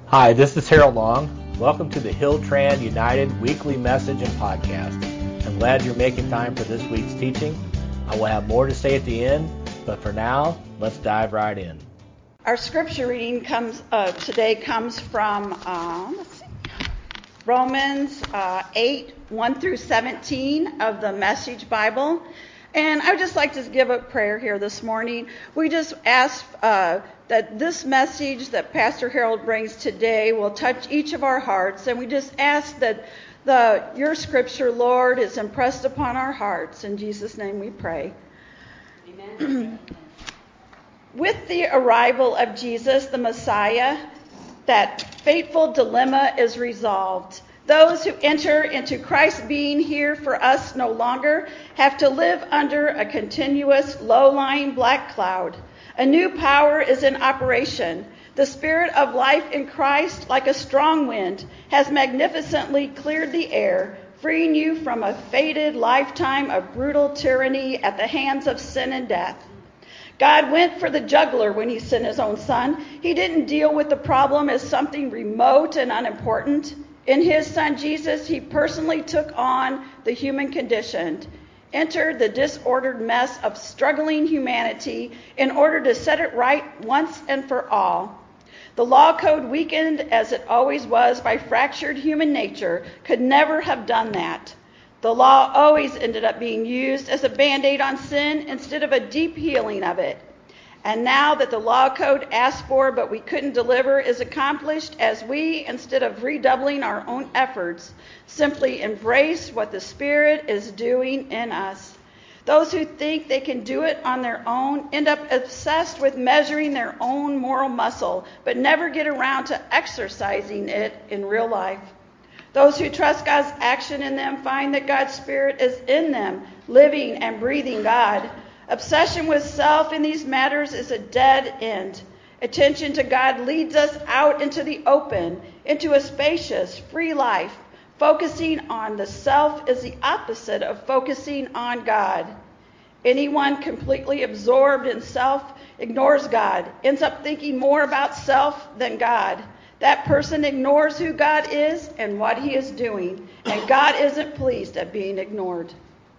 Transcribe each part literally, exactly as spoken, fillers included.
Hi, this is Harold Long. Welcome to the Hilltran United weekly message and podcast. I'm glad you're making time for this week's teaching. I will have more to say at the end, but for now, let's dive right in. Our scripture reading comes uh, today comes from uh, let's see, Romans uh, eight, one through seventeen of the Message Bible. And I would just like to give a prayer here this morning. We just ask uh, that this message that Pastor Harold brings today will touch each of our hearts. And we just ask that the your scripture, Lord, is impressed upon our hearts. In Jesus' name we pray. Amen. With the arrival of Jesus, the Messiah, that fateful dilemma is resolved. Those who enter into Christ being here for us no longer have to live under a continuous low-lying black cloud. A new power is in operation. The Spirit of life in Christ, like a strong wind, has magnificently cleared the air, freeing you from a fated lifetime of brutal tyranny at the hands of sin and death. God went for the juggler when he sent his own son. He didn't deal with the problem as something remote and unimportant. In his son Jesus, he personally took on the human condition, entered the disordered mess of struggling humanity in order to set it right once and for all. The law code, weakened as it always was by fractured human nature, could never have done that. The law always ended up being used as a band-aid on sin instead of a deep healing of it. And now that the law code asked for but we couldn't deliver is accomplished as we, instead of redoubling our own efforts, simply embrace what the Spirit is doing in us. Those who think they can do it on their own end up obsessed with measuring their own moral muscle, but never get around to exercising it in real life. Those who trust God's action in them find that God's Spirit is in them, living and breathing God. Obsession with self in these matters is a dead end. Attention to God leads us out into the open, into a spacious, free life. Focusing on the self is the opposite of focusing on God. Anyone completely absorbed in self ignores God, ends up thinking more about self than God. That person ignores who God is and what he is doing, and God isn't pleased at being ignored.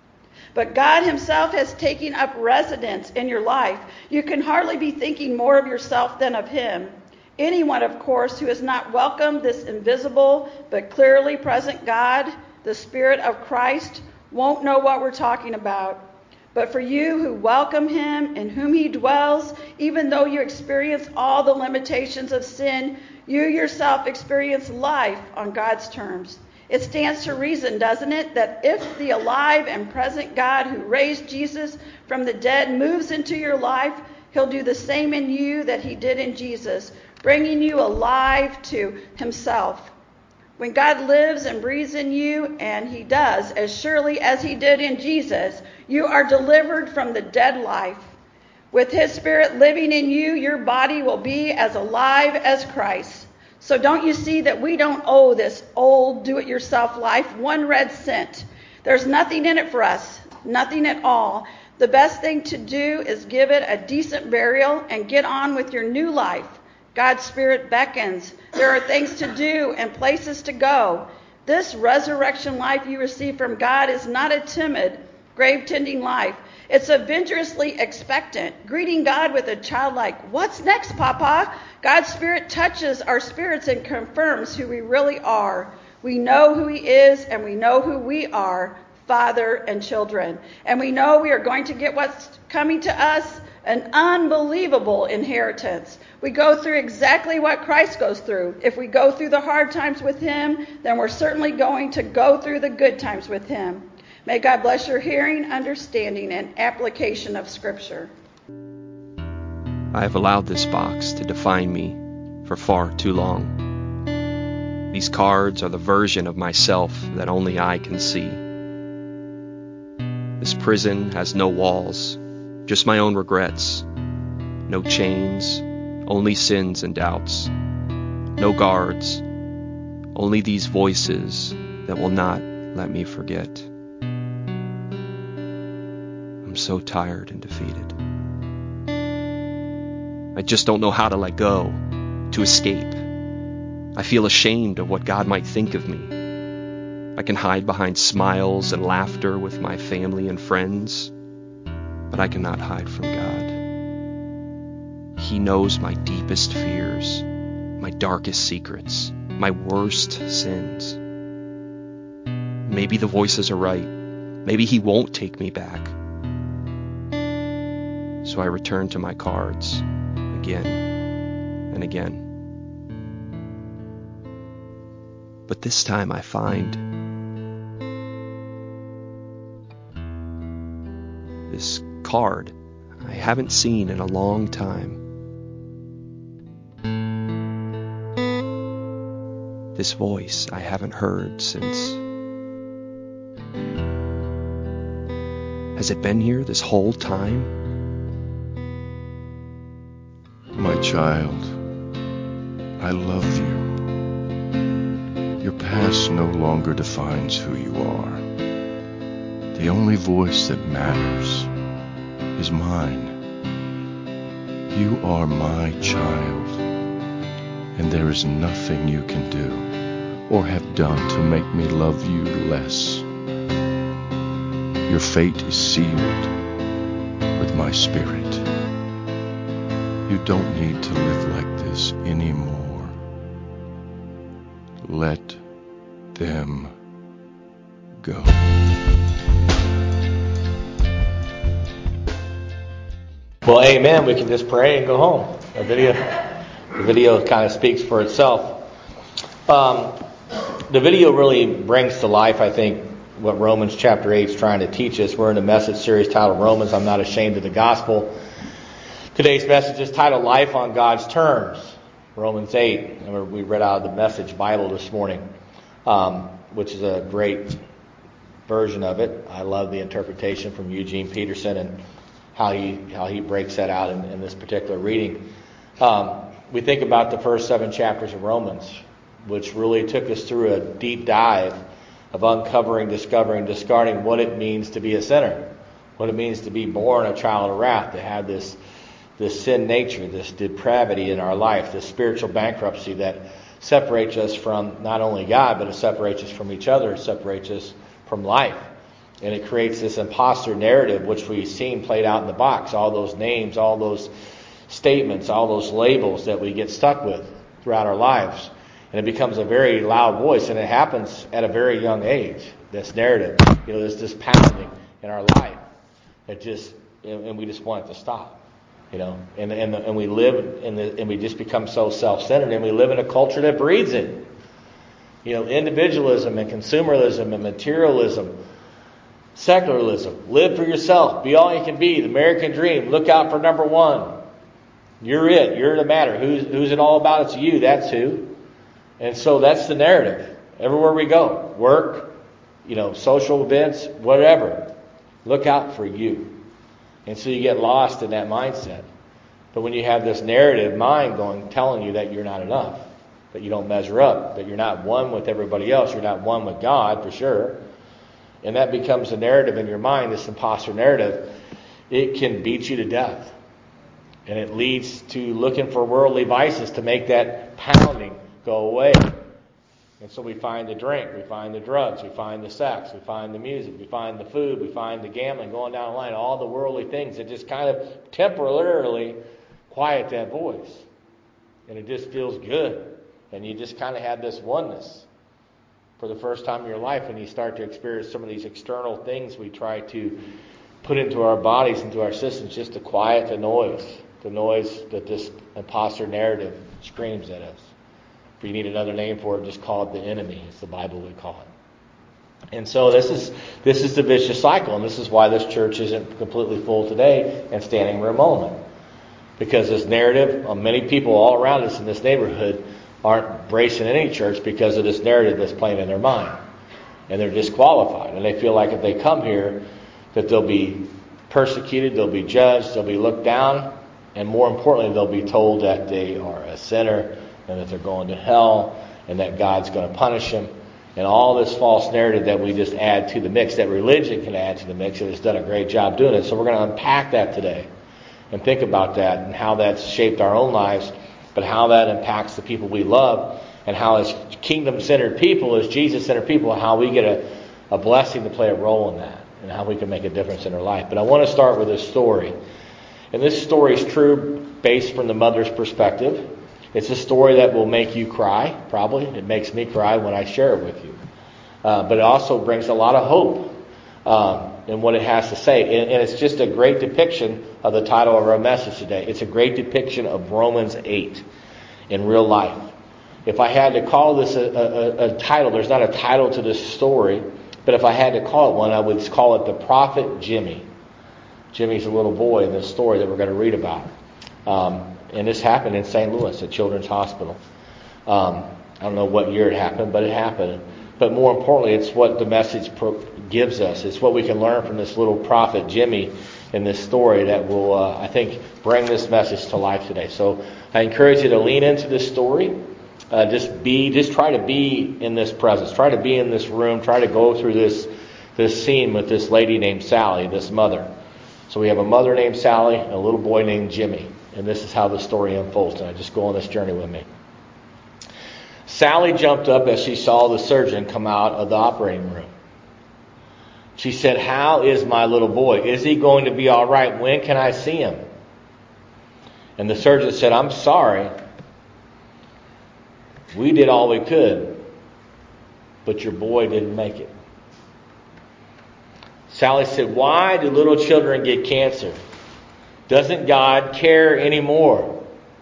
But God himself has taken up residence in your life. You can hardly be thinking more of yourself than of him. Anyone, of course, who has not welcomed this invisible but clearly present God, the Spirit of Christ, won't know what we're talking about. But for you who welcome him, in whom he dwells, even though you experience all the limitations of sin, you yourself experience life on God's terms. It stands to reason, doesn't it, that if the alive and present God who raised Jesus from the dead moves into your life, he'll do the same in you that he did in Jesus, bringing you alive to himself. When God lives and breathes in you, and he does, as surely as he did in Jesus, you are delivered from the dead life. With his Spirit living in you, your body will be as alive as Christ. So don't you see that we don't owe this old do-it-yourself life one red cent? There's nothing in it for us, nothing at all. The best thing to do is give it a decent burial and get on with your new life. God's Spirit beckons. There are things to do and places to go. This resurrection life you receive from God is not a timid, grave-tending life. It's adventurously expectant, greeting God with a childlike, "What's next, Papa?" God's Spirit touches our spirits and confirms who we really are. We know who he is, and we know who we are, Father and children. And we know we are going to get what's coming to us, an unbelievable inheritance. We go through exactly what Christ goes through. If we go through the hard times with him, then we're certainly going to go through the good times with him. May God bless your hearing, understanding, and application of Scripture. I have allowed this box to define me for far too long. These cards are the version of myself that only I can see. This prison has no walls, just my own regrets. No chains, only sins and doubts. No guards, only these voices that will not let me forget. I'm so tired and defeated. I just don't know how to let go, to escape. I feel ashamed of what God might think of me. I can hide behind smiles and laughter with my family and friends, but I cannot hide from God. He knows my deepest fears, my darkest secrets, my worst sins. Maybe the voices are right. Maybe He won't take me back. So I return to my cards again and again. But this time I find this card I haven't seen in a long time. This voice I haven't heard since. Has it been here this whole time? My child, I love you. Your past no longer defines who you are. The only voice that matters is mine. You are my child, and there is nothing you can do or have done to make me love you less. Your fate is sealed with my spirit. You don't need to live like this anymore. Let them go. Well, amen. We can just pray and go home. The video, the video kind of speaks for itself. Um, the video really brings to life, I think, what Romans chapter eight is trying to teach us. We're in a message series titled Romans, I'm Not Ashamed of the Gospel. Today's message is titled Life on God's Terms, Romans eight. And we read out of the Message Bible this morning, um, which is a great version of it. I love the interpretation from Eugene Peterson and how he how he breaks that out in, in this particular reading. Um, we think about the first seven chapters of Romans, which really took us through a deep dive of uncovering, discovering, discarding what it means to be a sinner, what it means to be born a child of wrath, to have this this sin nature, this depravity in our life, this spiritual bankruptcy that separates us from not only God, but it separates us from each other, it separates us from life. And it creates this imposter narrative, which we've seen played out in the box. All those names, all those statements, all those labels that we get stuck with throughout our lives. And it becomes a very loud voice, and it happens at a very young age, this narrative. You know, there's this pounding in our life that just, and we just want it to stop. You know, and and and we live in the, and we just become so self-centered, and we live in a culture that breeds it. You know, individualism and consumerism and materialism, secularism. Live for yourself. Be all you can be. The American dream. Look out for number one. You're it. You're the matter. Who's who's it all about? It's you. That's who. And so that's the narrative. Everywhere we go, work, you know, social events, whatever. Look out for you. And so you get lost in that mindset. But when you have this narrative mind going, telling you that you're not enough, that you don't measure up, that you're not one with everybody else, you're not one with God for sure, and that becomes a narrative in your mind, this imposter narrative, it can beat you to death. And it leads to looking for worldly vices to make that pounding go away. And so we find the drink, we find the drugs, we find the sex, we find the music, we find the food, we find the gambling, going down the line, all the worldly things that just kind of temporarily quiet that voice. And it just feels good. And you just kind of have this oneness for the first time in your life, and you start to experience some of these external things we try to put into our bodies, into our systems, just to quiet the noise, the noise that this imposter narrative screams at us. If you need another name for it, just call it the enemy. It's the Bible we call it. And so this is this is the vicious cycle, and this is why this church isn't completely full today and standing room only. Because this narrative, uh, many people all around us in this neighborhood aren't bracing any church because of this narrative that's playing in their mind. And they're disqualified. And they feel like if they come here, that they'll be persecuted, they'll be judged, they'll be looked down, and more importantly, they'll be told that they are a sinner, and that they're going to hell, and that God's going to punish them, and all this false narrative that we just add to the mix, that religion can add to the mix, and it's done a great job doing it. So we're going to unpack that today and think about that and how that's shaped our own lives, but how that impacts the people we love, and how as kingdom-centered people, as Jesus-centered people, how we get a, a blessing to play a role in that and how we can make a difference in our life. But I want to start with a story. And this story is true based from the mother's perspective. It's a story that will make you cry, probably. It makes me cry when I share it with you. Uh, but it also brings a lot of hope um, in what it has to say. And, and it's just a great depiction of the title of our message today. It's a great depiction of Romans eight in real life. If I had to call this a, a, a title, there's not a title to this story, but if I had to call it one, I would call it The Prophet Jimmy. Jimmy's a little boy in this story that we're going to read about. Um, and this happened in Saint Louis at Children's Hospital. Um, I don't know what year it happened, but it happened. But more importantly, it's what the message pro- gives us. It's what we can learn from this little prophet Jimmy in this story that will, uh, I think, bring this message to life today. So I encourage you to lean into this story. Uh, just be, just try to be in this presence. Try to be in this room. Try to go through this this scene with this lady named Sally, this mother. So we have a mother named Sally and a little boy named Jimmy. And this is how the story unfolds. And I just go on this journey with me. Sally jumped up as she saw the surgeon come out of the operating room. She said, "How is my little boy? Is he going to be all right? When can I see him?" And the surgeon said, "I'm sorry. We did all we could, but your boy didn't make it." Sally said, "Why do little children get cancer? Doesn't God care anymore?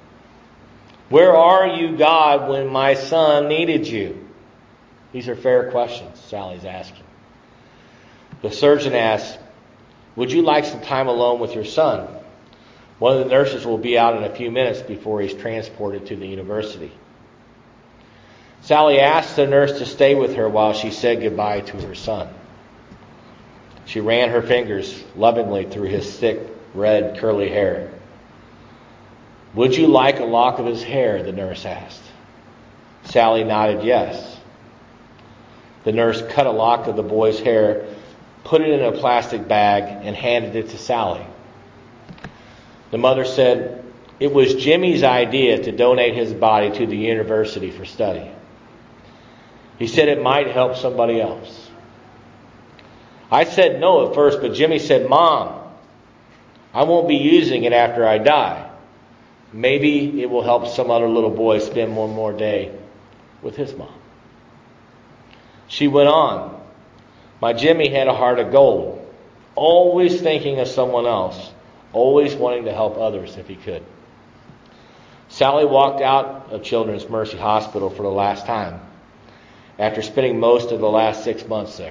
Where are you, God, when my son needed you?" These are fair questions Sally's asking. The surgeon asked, "Would you like some time alone with your son? One of the nurses will be out in a few minutes before he's transported to the university." Sally asked the nurse to stay with her while she said goodbye to her son. She ran her fingers lovingly through his thick, red, curly hair. "Would you like a lock of his hair?" the nurse asked. Sally nodded yes. The nurse cut a lock of the boy's hair, put it in a plastic bag, and handed it to Sally. The mother said it was Jimmy's idea to donate his body to the university for study. He said it might help somebody else. I said no at first, but Jimmy said, "Mom, I won't be using it after I die. Maybe it will help some other little boy spend one more day with his mom." She went on, "My Jimmy had a heart of gold, always thinking of someone else, always wanting to help others if he could." Sally walked out of Children's Mercy Hospital for the last time, after spending most of the last six months there.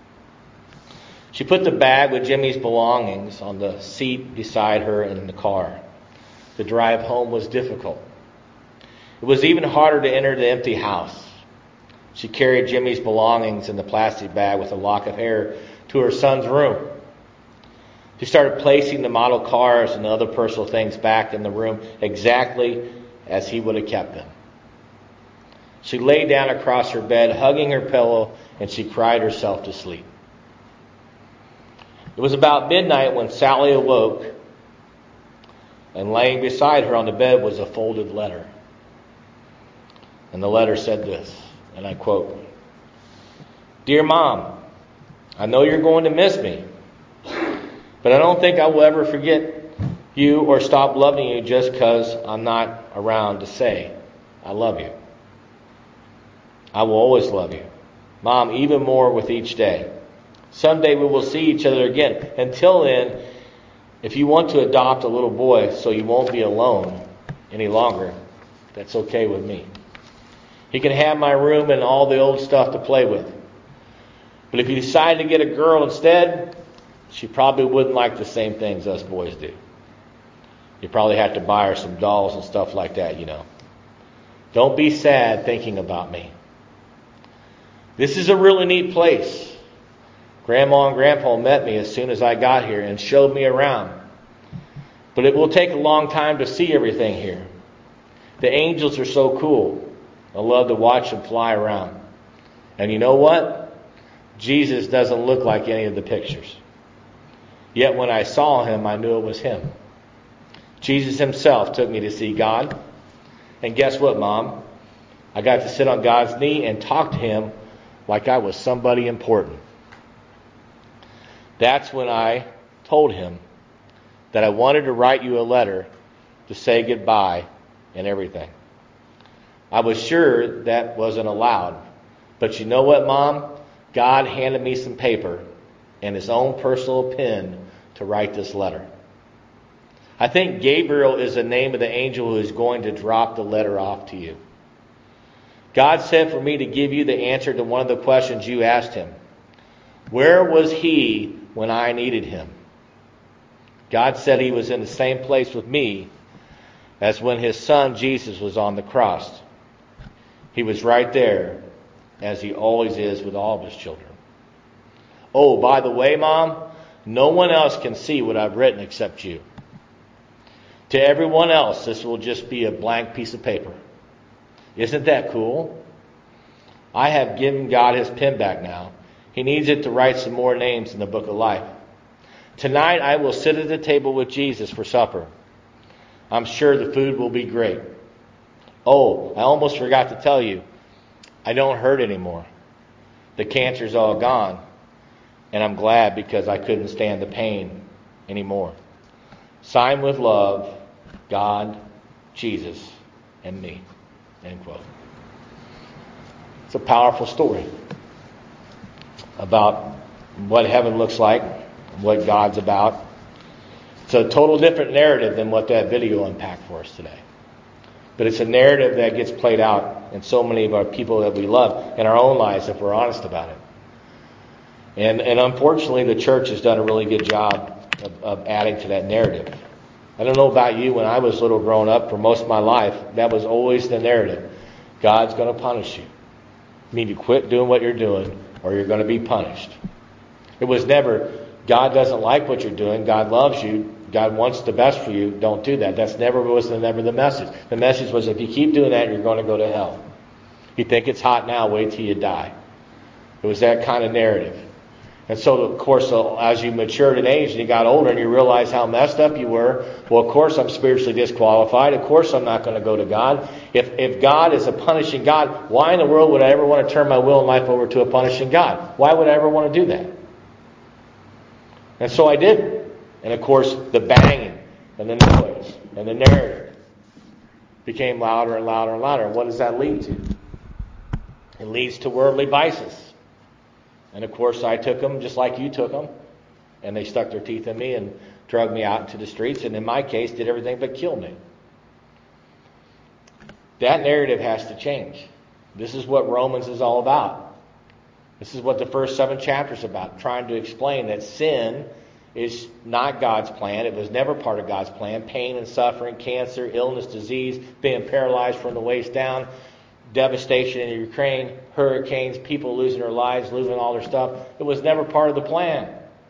She put the bag with Jimmy's belongings on the seat beside her in the car. The drive home was difficult. It was even harder to enter the empty house. She carried Jimmy's belongings in the plastic bag with a lock of hair to her son's room. She started placing the model cars and the other personal things back in the room exactly as he would have kept them. She lay down across her bed, hugging her pillow, and she cried herself to sleep. It was about midnight when Sally awoke, and laying beside her on the bed was a folded letter. And the letter said this, and I quote, "Dear Mom, I know you're going to miss me, but I don't think I will ever forget you or stop loving you just because I'm not around to say I love you. I will always love you, Mom, even more with each day. Someday we will see each other again. Until then, if you want to adopt a little boy so you won't be alone any longer, that's okay with me. He can have my room and all the old stuff to play with. But if you decide to get a girl instead, she probably wouldn't like the same things us boys do. You probably have to buy her some dolls and stuff like that, you know. Don't be sad thinking about me. This is a really neat place. Grandma and Grandpa met me as soon as I got here and showed me around. But it will take a long time to see everything here. The angels are so cool. I love to watch them fly around. And you know what? Jesus doesn't look like any of the pictures. Yet when I saw him, I knew it was him. Jesus himself took me to see God. And guess what, Mom? I got to sit on God's knee and talk to him like I was somebody important. That's when I told him that I wanted to write you a letter to say goodbye and everything. I was sure that wasn't allowed. But you know what, Mom? God handed me some paper and his own personal pen to write this letter. I think Gabriel is the name of the angel who is going to drop the letter off to you. God said for me to give you the answer to one of the questions you asked him. Where was he when I needed him? God said he was in the same place with me as when his son Jesus was on the cross. He was right there, as he always is with all of his children. Oh, by the way, Mom, no one else can see what I've written except you. To everyone else, this will just be a blank piece of paper. Isn't that cool? I have given God his pen back now. He needs it to write some more names in the book of life. Tonight I will sit at the table with Jesus for supper. I'm sure the food will be great. Oh, I almost forgot to tell you, I don't hurt anymore. The cancer's all gone, and I'm glad because I couldn't stand the pain anymore. Signed with love, God, Jesus, and me. End quote. It's a powerful story about what heaven looks like, what God's about. It's a total different narrative than what that video unpacked for us today. But it's a narrative that gets played out in so many of our people that we love in our own lives if we're honest about it. And and unfortunately, the church has done a really good job of, of adding to that narrative. I don't know about you, when I was little growing up, for most of my life, that was always the narrative. God's going to punish you. You need to quit doing what you're doing or you're going to be punished. It was never, God doesn't like what you're doing. God loves you. God wants the best for you. Don't do that. That's never was the, never the message. The message was, if you keep doing that, you're going to go to hell. You think it's hot now, wait till you die. It was that kind of narrative. And so, of course, so as you matured in age and you got older and you realized how messed up you were, well, of course I'm spiritually disqualified. Of course I'm not going to go to God. If if God is a punishing God, why in the world would I ever want to turn my will and life over to a punishing God? Why would I ever want to do that? And so I did. And of course, the banging and the noise and the narrative became louder and louder and louder. And what does that lead to? It leads to worldly vices. And of course, I took them just like you took them. And they stuck their teeth in me and drug me out into the streets. And in my case, did everything but kill me. That narrative has to change. This is what Romans is all about. This is what the first seven chapters are about. Trying to explain that sin is not God's plan. It was never part of God's plan. Pain and suffering, cancer, illness, disease, being paralyzed from the waist down, devastation in Ukraine, hurricanes, people losing their lives, losing all their stuff. It was never part of the plan.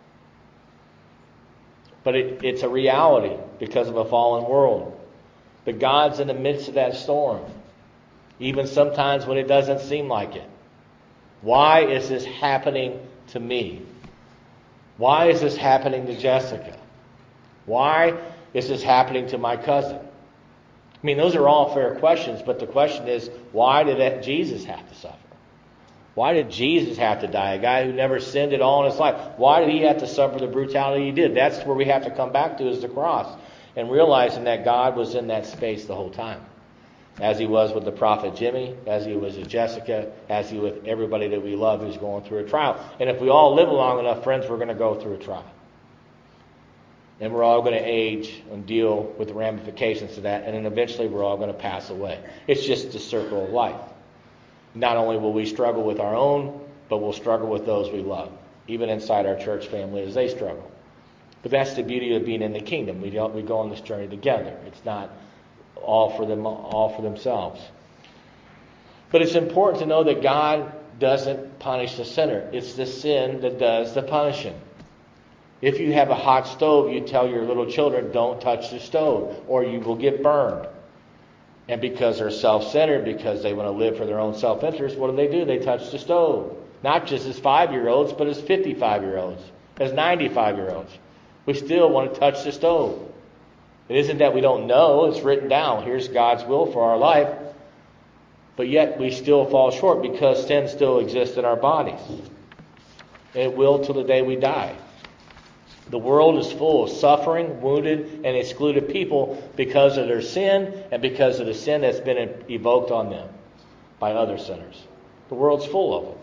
But it, it's a reality because of a fallen world. But God's in the midst of that storm, even sometimes when it doesn't seem like it. Why is this happening to me? Why is this happening to Jessica? Why is this happening to my cousin? I mean, those are all fair questions, but the question is, why did Jesus have to suffer? Why did Jesus have to die? A guy who never sinned at all in his life. Why did he have to suffer the brutality he did? That's where we have to come back to, is the cross. And realizing that God was in that space the whole time. As he was with the prophet Jimmy, as he was with Jessica, as he was with everybody that we love who's going through a trial. And if we all live long enough, friends, we're going to go through a trial. And we're all going to age and deal with the ramifications of that. And then eventually we're all going to pass away. It's just the circle of life. Not only will we struggle with our own, but we'll struggle with those we love. Even inside our church family as they struggle. But that's the beauty of being in the kingdom. We don't, we go on this journey together. It's not all for them, all for themselves. But it's important to know that God doesn't punish the sinner. It's the sin that does the punishing. If you have a hot stove, you tell your little children, don't touch the stove, or you will get burned. And because they're self-centered, because they want to live for their own self-interest, what do they do? They touch the stove. Not just as five-year-olds, but as fifty-five-year-olds, as ninety-five-year-olds. We still want to touch the stove. It isn't that we don't know. It's written down. Here's God's will for our life. But yet we still fall short because sin still exists in our bodies. And it will till the day we die. The world is full of suffering, wounded, and excluded people because of their sin and because of the sin that's been evoked on them by other sinners. The world's full of them.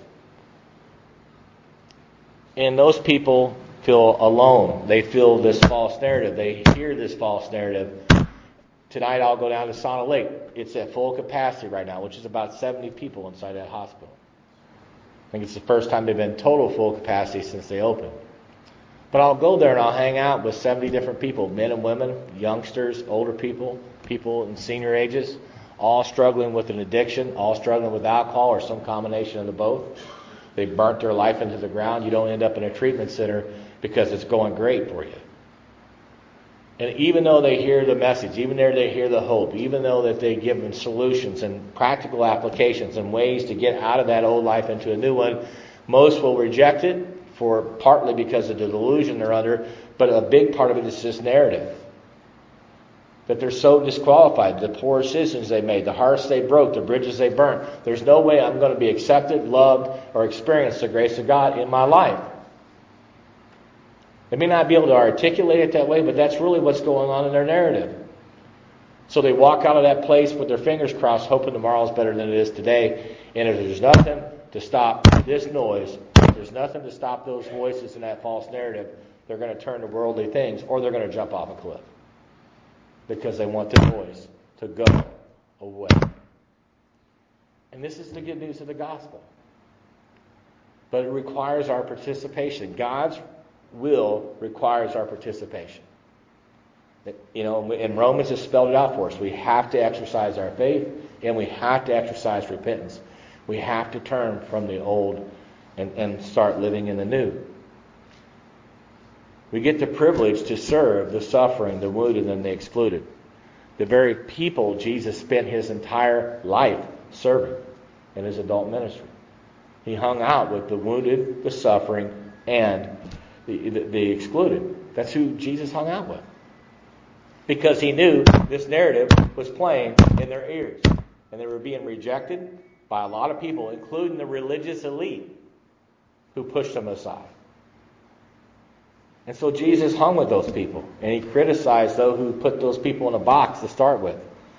And those people feel alone. They feel this false narrative. They hear this false narrative. Tonight I'll go down to Sauna Lake. It's at full capacity right now, which is about seventy people inside that hospital. I think it's the first time they've been total full capacity since they opened. But I'll go there and I'll hang out with seventy different people, men and women, youngsters, older people, people in senior ages, all struggling with an addiction, all struggling with alcohol or some combination of the both. They burnt their life into the ground. You don't end up in a treatment center because it's going great for you. And even though they hear the message, even though they hear the hope, even though that they give them solutions and practical applications and ways to get out of that old life into a new one, most will reject it for partly because of the delusion they're under, but a big part of it is this narrative. That they're so disqualified, the poor decisions they made, the hearts they broke, the bridges they burnt. There's no way I'm going to be accepted, loved, or experience the grace of God in my life. They may not be able to articulate it that way, but that's really what's going on in their narrative. So they walk out of that place with their fingers crossed, hoping tomorrow's better than it is today. And if there's nothing to stop this noise, if there's nothing to stop those voices in that false narrative, they're going to turn to worldly things, or they're going to jump off a cliff. Because they want the noise to go away. And this is the good news of the gospel. But it requires our participation. God's will requires our participation. You know, and Romans has spelled it out for us. We have to exercise our faith, and we have to exercise repentance. We have to turn from the old and, and start living in the new. We get the privilege to serve the suffering, the wounded, and the excluded. The very people Jesus spent his entire life serving in his adult ministry. He hung out with the wounded, the suffering, and the, the, the excluded. That's who Jesus hung out with. Because he knew this narrative was playing in their ears. And they were being rejected by a lot of people, including the religious elite who pushed them aside. And so Jesus hung with those people. And he criticized those who put those people in a box to start with.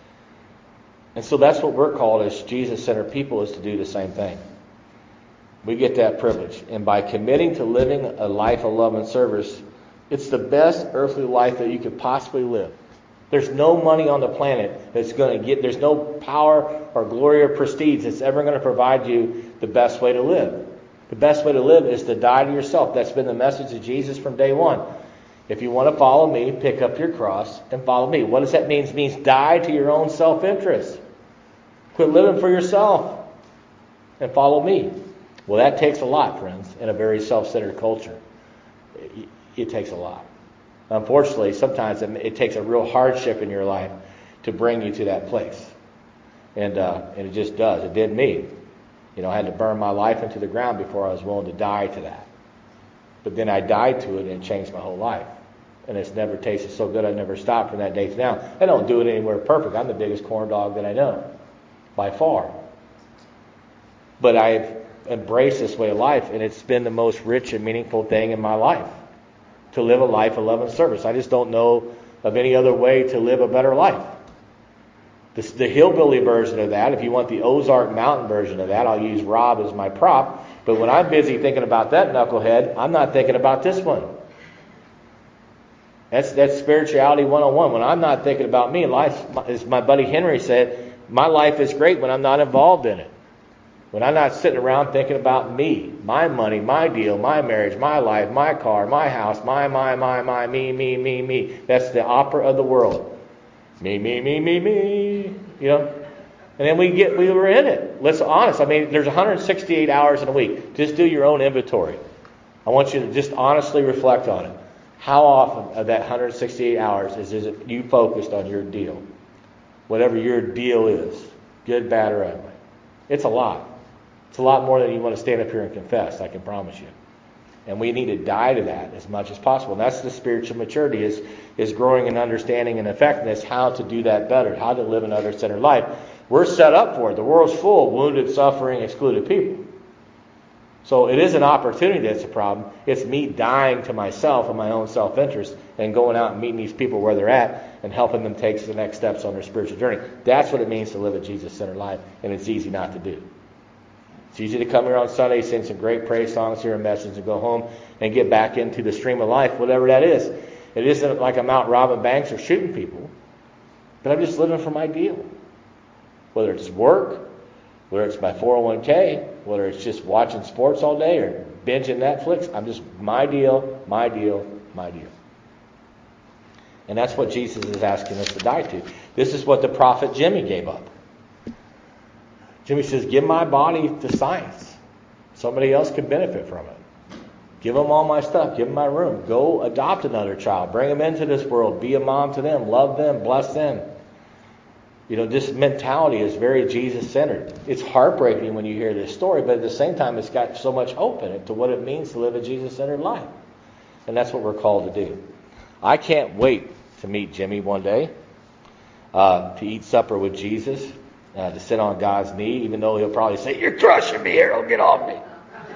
And so that's what we're called as Jesus-centered people, is to do the same thing. We get that privilege. And by committing to living a life of love and service, it's the best earthly life that you could possibly live. There's no money on the planet that's going to get, there's no power or glory or prestige that's ever going to provide you the best way to live. The best way to live is to die to yourself. That's been the message of Jesus from day one. If you want to follow me, pick up your cross and follow me. What does that mean? It means die to your own self-interest. Quit living for yourself and follow me. Well, that takes a lot, friends, in a very self-centered culture. It, it takes a lot. Unfortunately, sometimes it, it takes a real hardship in your life to bring you to that place. And, uh, and it just does. It did me. You know, I had to burn my life into the ground before I was willing to die to that. But then I died to it and it changed my whole life. And it's never tasted so good, I never stopped from that day to now. I don't do it anywhere perfect. I'm the biggest corn dog that I know, by far. But I've embraced this way of life, and it's been the most rich and meaningful thing in my life, to live a life of love and service. I just don't know of any other way to live a better life. This, the hillbilly version of that, if you want the Ozark Mountain version of that, I'll use Rob as my prop. But when I'm busy thinking about that knucklehead, I'm not thinking about this one. That's that's spirituality one oh one. When I'm not thinking about me, life, as my buddy Henry said, my life is great when I'm not involved in it. When I'm not sitting around thinking about me, my money, my deal, my marriage, my life, my car, my house, my, my, my, my, me, me, me, me. That's the opera of the world. Me, me, me, me, me. You know? And then we get we were in it. Let's be honest. I mean, there's one hundred sixty-eight hours in a week. Just do your own inventory. I want you to just honestly reflect on it. How often of that one hundred sixty-eight hours is, is it you focused on your deal? Whatever your deal is. Good, bad, or ugly. It's a lot. It's a lot more than you want to stand up here and confess, I can promise you. And we need to die to that as much as possible. And that's the spiritual maturity, is, is growing in understanding and effectiveness, how to do that better, how to live an other-centered life. We're set up for it. The world's full of wounded, suffering, excluded people. So it is an opportunity that's a problem. It's me dying to myself and my own self-interest and going out and meeting these people where they're at and helping them take the next steps on their spiritual journey. That's what it means to live a Jesus-centered life, and it's easy not to do. It's easy to come here on Sunday, sing some great praise songs, hear a message, and go home and get back into the stream of life, whatever that is. It isn't like I'm out robbing banks or shooting people, but I'm just living for my deal. Whether it's work, whether it's my four oh one k, whether it's just watching sports all day or binging Netflix, I'm just my deal, my deal, my deal. And that's what Jesus is asking us to die to. This is what the prophet Jimmy gave up. Jimmy says, give my body to science. Somebody else could benefit from it. Give them all my stuff. Give them my room. Go adopt another child. Bring them into this world. Be a mom to them. Love them. Bless them. You know, this mentality is very Jesus-centered. It's heartbreaking when you hear this story, but at the same time, it's got so much hope in it to what it means to live a Jesus-centered life. And that's what we're called to do. I can't wait to meet Jimmy one day, uh, to eat supper with Jesus, uh, to sit on God's knee, even though he'll probably say, you're crushing me, Harold, get off me.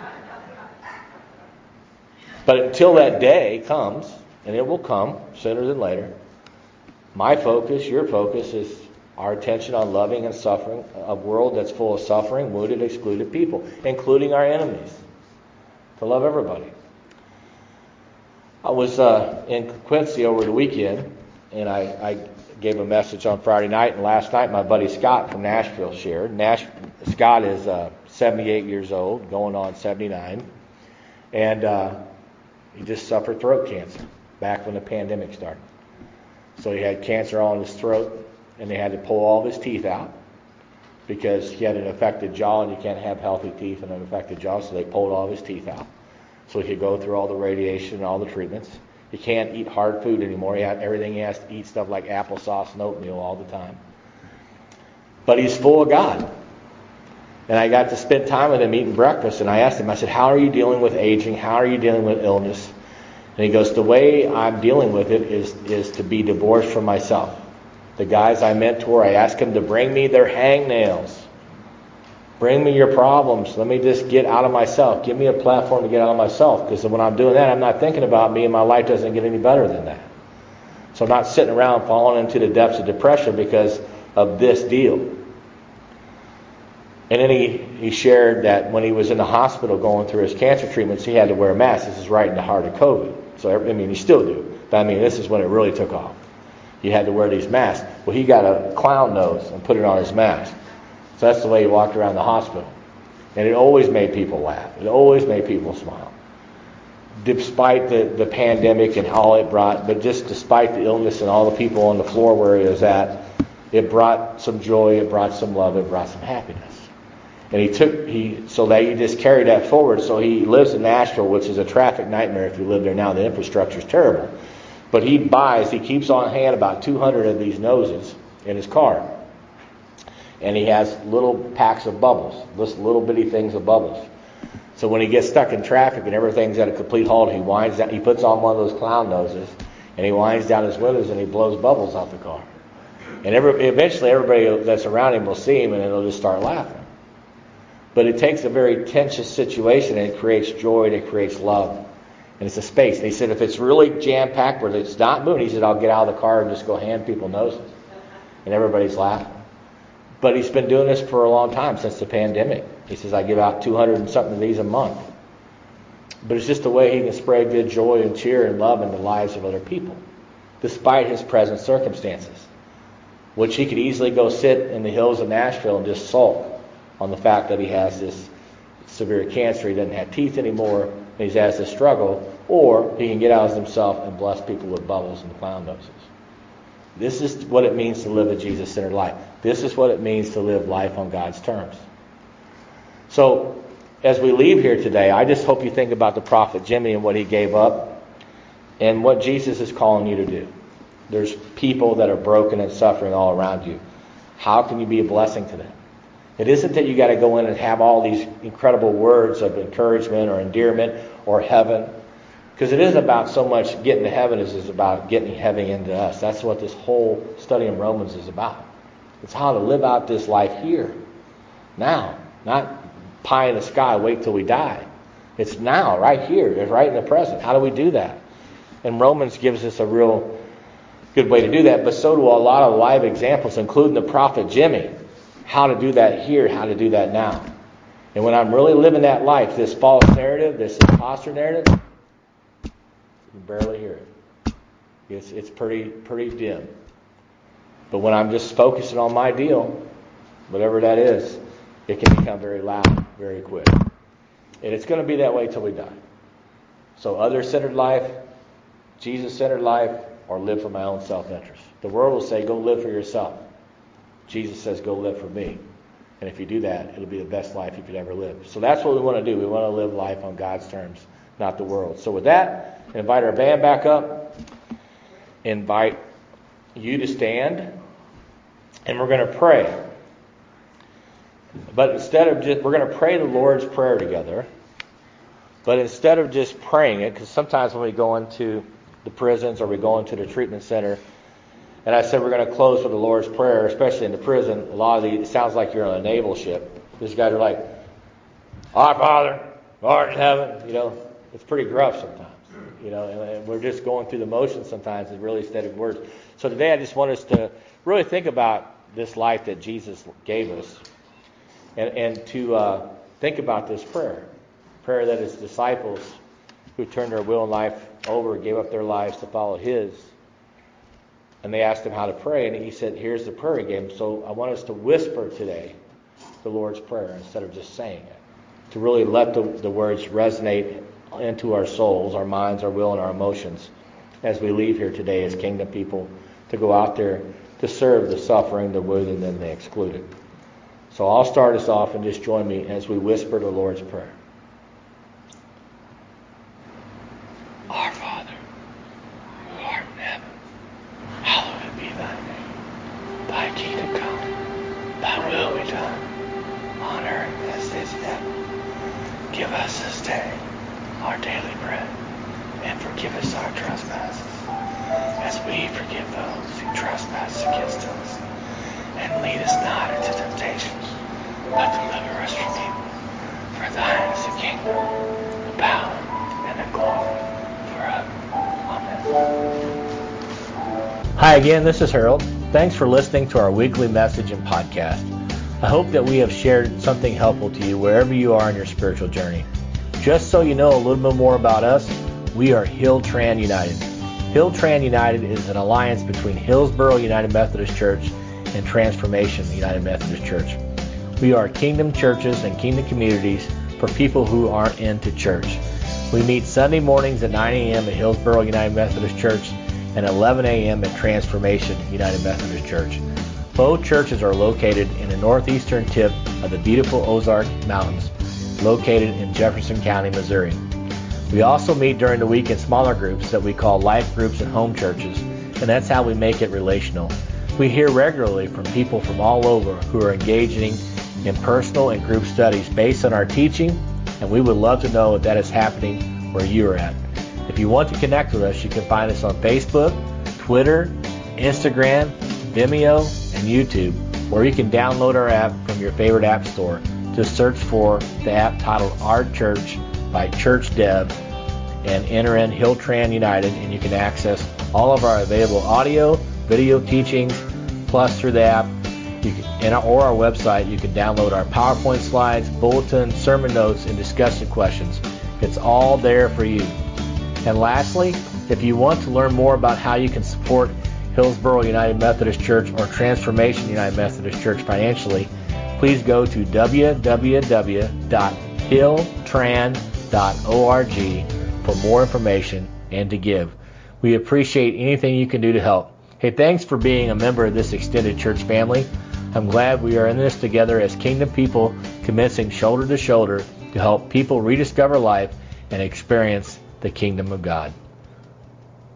But until that day comes, and it will come sooner than later, my focus, your focus is our attention on loving and suffering a world that's full of suffering, wounded, excluded people, including our enemies. To love everybody. I was uh, in Quincy over the weekend, and I, I gave a message on Friday night, and last night my buddy Scott from Nashville shared. Nash, Scott is uh, seventy-eight years old, going on seventy-nine, and uh, he just suffered throat cancer back when the pandemic started. So he had cancer all in his throat, and they had to pull all of his teeth out because he had an affected jaw, and you can't have healthy teeth in an affected jaw, so they pulled all of his teeth out so he could go through all the radiation and all the treatments. He can't eat hard food anymore. He had everything he has to eat, stuff like applesauce and oatmeal all the time. But he's full of God. And I got to spend time with him eating breakfast, and I asked him, I said, how are you dealing with aging? How are you dealing with illness? And he goes, the way I'm dealing with it is, is to be divorced from myself. The guys I mentor, I ask them to bring me their hangnails. Bring me your problems. Let me just get out of myself. Give me a platform to get out of myself. Because when I'm doing that, I'm not thinking about me, and my life doesn't get any better than that. So I'm not sitting around falling into the depths of depression because of this deal. And then he, he shared that when he was in the hospital going through his cancer treatments, he had to wear a mask. This is right in the heart of COVID. So, I mean, you still do. But, I mean, this is when it really took off. You had to wear these masks. Well, he got a clown nose and put it on his mask. So that's the way he walked around the hospital. And it always made people laugh. It always made people smile. Despite the, the pandemic and all it brought, but just despite the illness and all the people on the floor where he was at, it brought some joy, it brought some love, it brought some happiness. And he took, he so that he just carried that forward. So he lives in Nashville, which is a traffic nightmare if you live there now. The infrastructure is terrible. But he buys, he keeps on hand about two hundred of these noses in his car. And he has little packs of bubbles, just little bitty things of bubbles. So when he gets stuck in traffic and everything's at a complete halt, he winds down, he puts on one of those clown noses, and he winds down his windows and he blows bubbles out the car. And every, eventually everybody that's around him will see him and they'll just start laughing. But it takes a very tense situation and it creates joy and it creates love. And it's a space. And he said if it's really jam-packed where it's not moving, he said I'll get out of the car and just go hand people noses. And everybody's laughing. But he's been doing this for a long time, since the pandemic. He says, I give out two hundred and something of these a month. But it's just a way he can spread good joy and cheer and love in the lives of other people, despite his present circumstances. Which he could easily go sit in the hills of Nashville and just sulk on the fact that he has this severe cancer, he doesn't have teeth anymore, and he has this struggle. Or he can get out of himself and bless people with bubbles and clown noses. This is what it means to live a Jesus-centered life. This is what it means to live life on God's terms. So, as we leave here today, I just hope you think about the prophet Jimmy and what he gave up and what Jesus is calling you to do. There's people that are broken and suffering all around you. How can you be a blessing to them? It isn't that you got to go in and have all these incredible words of encouragement or endearment or heaven. Because it isn't about so much getting to heaven as it's about getting heaven into us. That's what this whole study in Romans is about. It's how to live out this life here, now, not pie in the sky, wait till we die. It's now, right here. It's right in the present. How do we do that? And Romans gives us a real good way to do that, but so do a lot of live examples, including the prophet Jimmy. How to do that here, how to do that now. And when I'm really living that life, this false narrative, this imposter narrative, you can barely hear it. It's, it's pretty, pretty dim. But when I'm just focusing on my deal, whatever that is, it can become very loud, very quick. And it's going to be that way till we die. So other-centered life, Jesus-centered life, or live for my own self-interest. The world will say, go live for yourself. Jesus says, go live for me. And if you do that, it'll be the best life you could ever live. So that's what we want to do. We want to live life on God's terms, not the world. So with that, invite our band back up. Invite you to stand. And we're going to pray. But instead of just, we're going to pray the Lord's Prayer together. But instead of just praying it, because sometimes when we go into the prisons or we go into the treatment center, and I said we're going to close with the Lord's Prayer, especially in the prison, a lot of these, it sounds like you're on a naval ship. These guys are like, Our Father, who art in heaven. You know, it's pretty gruff sometimes. You know, and, and we're just going through the motions sometimes and really steady words. So today I just want us to really think about this life that Jesus gave us, and, and to uh, think about this prayer. Prayer that his disciples who turned their will and life over, gave up their lives to follow his. And they asked him how to pray, and he said, here's the prayer he gave him. So I want us to whisper today the Lord's Prayer instead of just saying it. To really let the, the words resonate into our souls, our minds, our will, and our emotions as we leave here today as kingdom people to go out there to serve the suffering, the wounded, and the excluded. So I'll start us off, and just join me as we whisper the Lord's Prayer. Our Father, who art in heaven, hallowed be thy name. Thy kingdom come, thy will be done, on earth as it is in heaven. Give us this day our daily bread, and forgive us our trespasses, as we forgive those who trespass against us. And lead us not into temptation, but deliver us from evil. For thine is the kingdom, the power, and the glory forever. Amen. Hi again, this is Harold. Thanks for listening to our weekly message and podcast. I hope that we have shared something helpful to you wherever you are in your spiritual journey. Just so you know a little bit more about us, we are Hilltran United. Hilltran United is an alliance between Hillsboro United Methodist Church and Transformation United Methodist Church. We are kingdom churches and kingdom communities for people who aren't into church. We meet Sunday mornings at nine a.m. at Hillsboro United Methodist Church and eleven a.m. at Transformation United Methodist Church. Both churches are located in the northeastern tip of the beautiful Ozark Mountains, located in Jefferson County, Missouri. We also meet during the week in smaller groups that we call life groups and home churches, and that's how we make it relational. We hear regularly from people from all over who are engaging in personal and group studies based on our teaching, and we would love to know if that is happening where you are at. If you want to connect with us, you can find us on Facebook, Twitter, Instagram, Vimeo, and YouTube, or you can download our app from your favorite app store. Just search for the app titled Our Church by Church Dev and enter in Hilltran United, and you can access all of our available audio, video teachings, plus through the app you can, and, or our website, you can download our PowerPoint slides, bulletins, sermon notes, and discussion questions. It's all there for you. And lastly, if you want to learn more about how you can support Hillsboro United Methodist Church or Transformation United Methodist Church financially, please go to w w w dot hilltran dot org for more information and to give. We appreciate anything you can do to help. Hey, thanks for being a member of this extended church family. I'm glad we are in this together as kingdom people, commencing shoulder to shoulder to help people rediscover life and experience the kingdom of God.